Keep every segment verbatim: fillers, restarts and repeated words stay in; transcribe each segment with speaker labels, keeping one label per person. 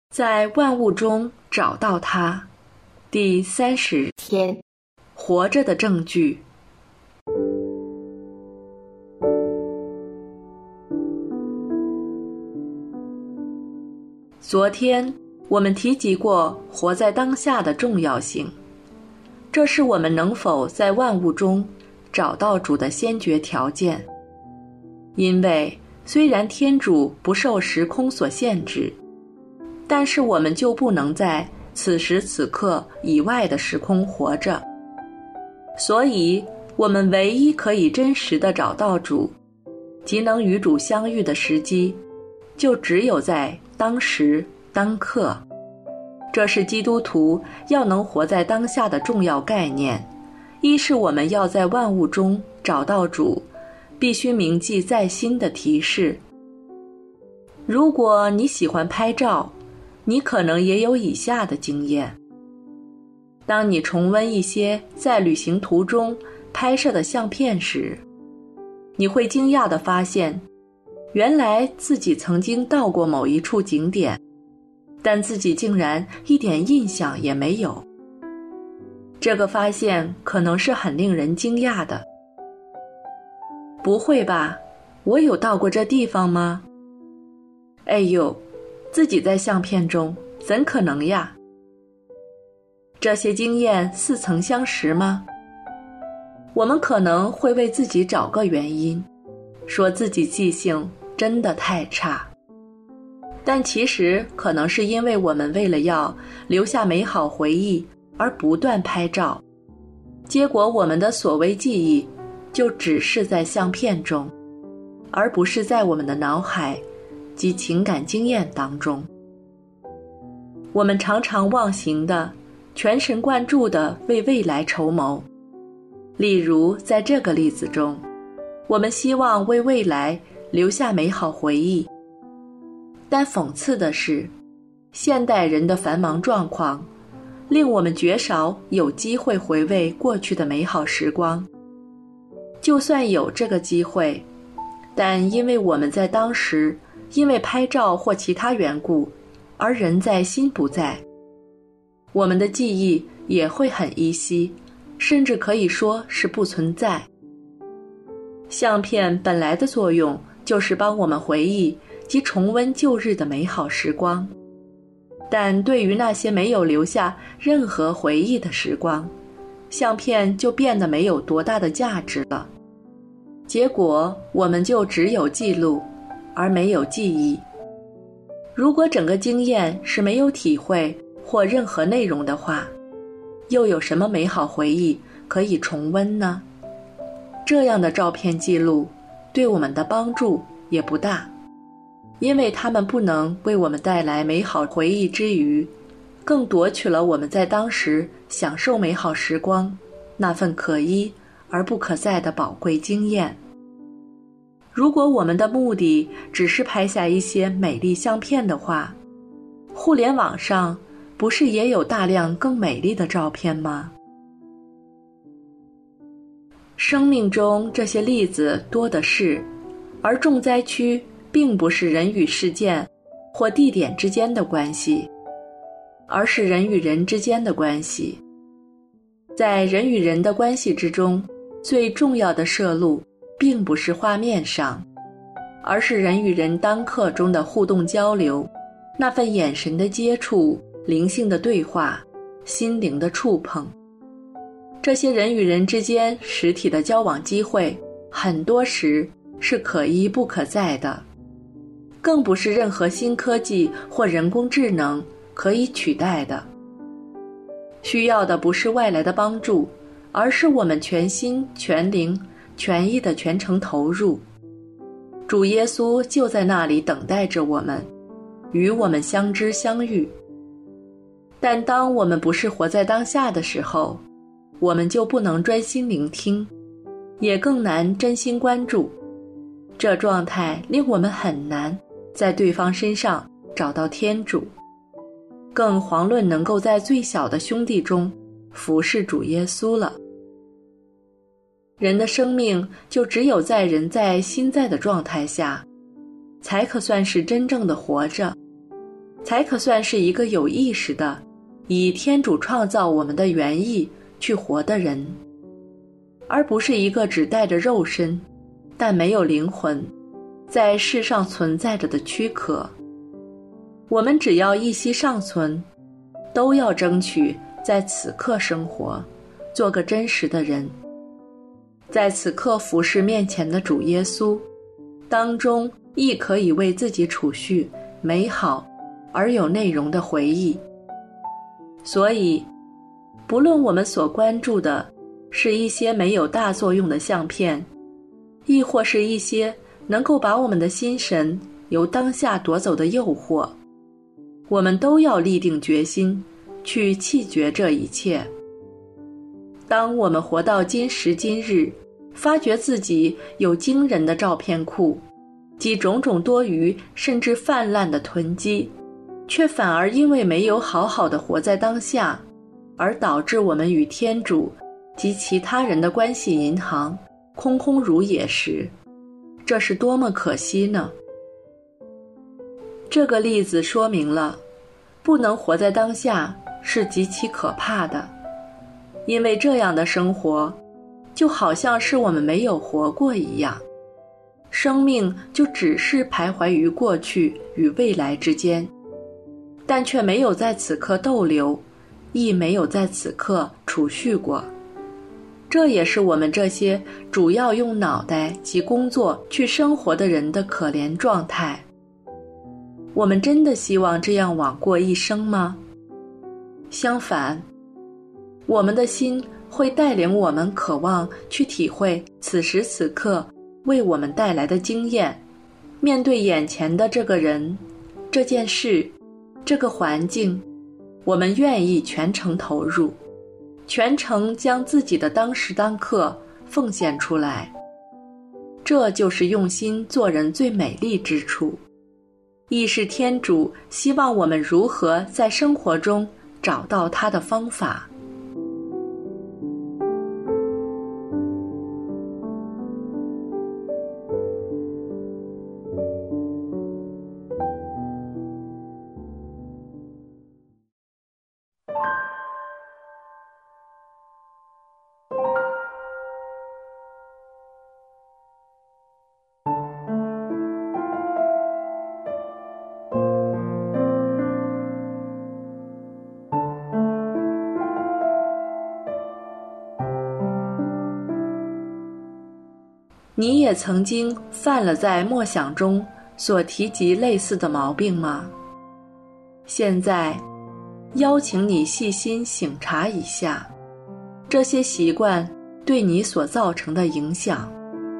Speaker 1: 在万物中找到它，第三十
Speaker 2: 天，
Speaker 1: 活着的证据。昨天我们提及过活在当下的重要性，这是我们能否在万物中找到主的先决条件。因为虽然天主不受时空所限制，但是我们就不能在此时此刻以外的时空活着，所以我们唯一可以真实地找到主，即能与主相遇的时机，就只有在当时当刻。这是基督徒要能活在当下的重要概念。一是我们要在万物中找到主，必须铭记在心的提示。如果你喜欢拍照，你可能也有以下的经验。当你重温一些在旅行途中拍摄的相片时，你会惊讶地发现，原来自己曾经到过某一处景点，但自己竟然一点印象也没有。这个发现可能是很令人惊讶的。不会吧，我有到过这地方吗？哎呦，自己在相片中，怎可能呀？这些经验似曾相识吗？我们可能会为自己找个原因，说自己记性真的太差。但其实可能是因为我们为了要留下美好回忆而不断拍照，结果我们的所谓记忆就只是在相片中，而不是在我们的脑海及情感经验当中。我们常常忘形的、全神贯注地为未来筹谋。例如在这个例子中，我们希望为未来留下美好回忆，但讽刺的是，现代人的繁忙状况令我们绝少有机会回味过去的美好时光。就算有这个机会，但因为我们在当时因为拍照或其他缘故而人在心不在，我们的记忆也会很依稀，甚至可以说是不存在。相片本来的作用就是帮我们回忆及重温旧日的美好时光，但对于那些没有留下任何回忆的时光，相片就变得没有多大的价值了。结果我们就只有记录，而没有记忆。如果整个经验是没有体会或任何内容的话，又有什么美好回忆可以重温呢？这样的照片记录对我们的帮助也不大，因为它们不能为我们带来美好回忆之余，更夺取了我们在当时享受美好时光那份可依而不可再的宝贵经验。如果我们的目的只是拍下一些美丽相片的话，互联网上不是也有大量更美丽的照片吗？生命中这些例子多的是，而重灾区并不是人与事件或地点之间的关系，而是人与人之间的关系。在人与人的关系之中，最重要的摄录并不是画面上，而是人与人当刻中的互动交流，那份眼神的接触、灵性的对话、心灵的触碰。这些人与人之间实体的交往机会，很多时是可依不可再的，更不是任何新科技或人工智能可以取代的。需要的不是外来的帮助，而是我们全心全灵全意的全程投入。主耶稣就在那里等待着我们，与我们相知相遇。但当我们不是活在当下的时候，我们就不能专心聆听，也更难真心关注。这状态令我们很难在对方身上找到天主，更遑论能够在最小的兄弟中服侍主耶稣了。人的生命就只有在人在心在的状态下，才可算是真正的活着， 才可算是一个有意识的，以天主创造我们的原意去活的人，而不是一个只带着肉身，但没有灵魂，在世上存在着的躯壳。我们只要一息尚存，都要争取在此刻生活，做个真实的人，在此刻服侍面前的主耶稣，当中亦可以为自己储蓄美好而有内容的回忆。所以，不论我们所关注的是一些没有大作用的相片，亦或是一些能够把我们的心神由当下夺走的诱惑，我们都要立定决心去弃绝这一切。当我们活到今时今日，发觉自己有惊人的照片库及种种多余甚至泛滥的囤积，却反而因为没有好好的活在当下，而导致我们与天主及其他人的关系银行空空如也时，这是多么可惜呢？这个例子说明了，不能活在当下是极其可怕的，因为这样的生活就好像是我们没有活过一样，生命就只是徘徊于过去与未来之间，但却没有在此刻逗留，亦没有在此刻储蓄过。这也是我们这些主要用脑袋及工作去生活的人的可怜状态。我们真的希望这样枉过一生吗？相反，我们的心会带领我们渴望去体会此时此刻为我们带来的经验，面对眼前的这个人、这件事、这个环境，我们愿意全程投入，全程将自己的当时当刻奉献出来。这就是用心做人最美丽之处，亦是天主希望我们如何在生活中找到他的方法。你也曾经犯了在默想中所提及类似的毛病吗？现在，邀请你细心省察一下，这些习惯对你所造成的影响。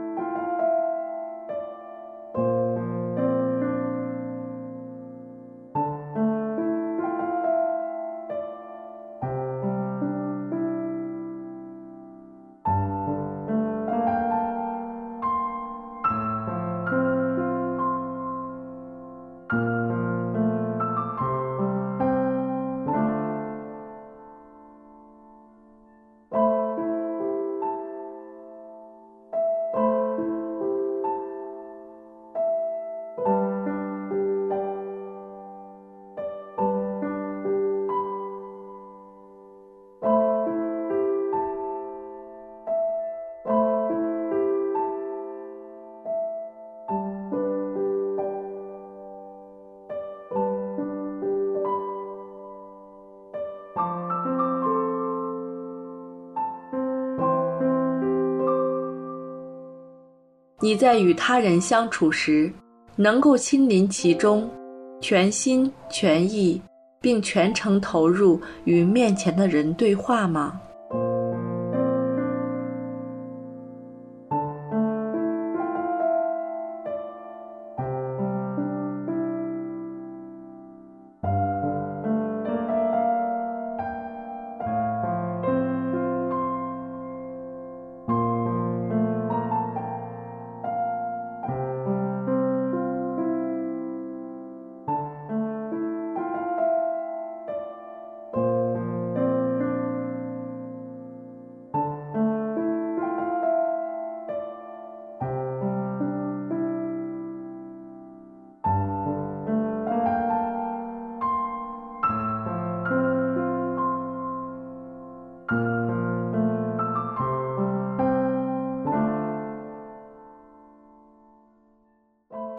Speaker 1: 你在与他人相处时，能够亲临其中，全心全意，并全程投入与面前的人对话吗？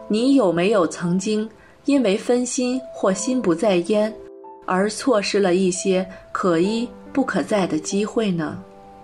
Speaker 1: 你有没有曾经因为分心或心不在焉，而错失了一些可一不可再的机会呢？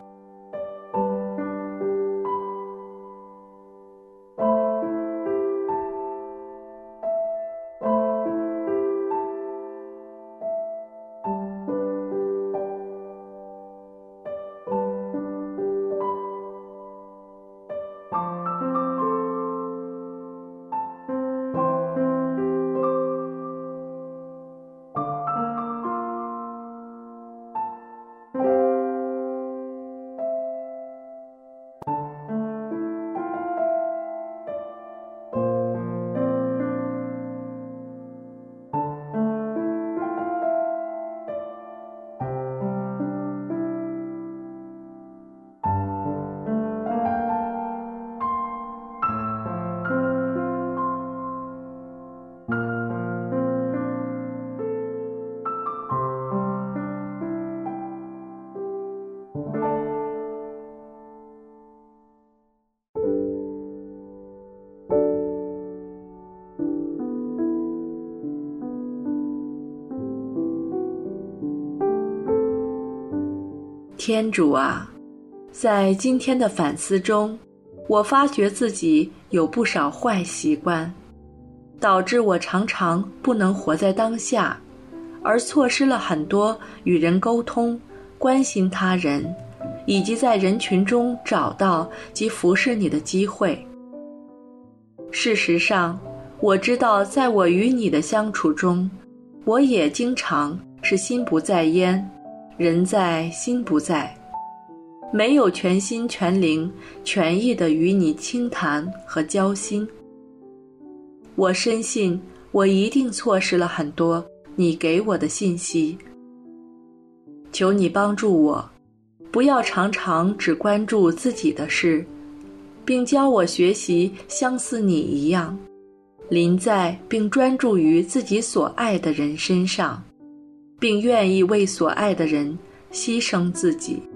Speaker 1: 天主啊，在今天的反思中，我发觉自己有不少坏习惯，导致我常常不能活在当下，而错失了很多与人沟通、关心他人，以及在人群中找到及服侍你的机会。事实上，我知道在我与你的相处中，我也经常是心不在焉，人在心不在，没有全心全灵全意地与你倾谈和交心。我深信我一定错失了很多你给我的信息。求你帮助我，不要常常只关注自己的事，并教我学习像似你一样，临在并专注于自己所爱的人身上，并愿意为所爱的人牺牲自己。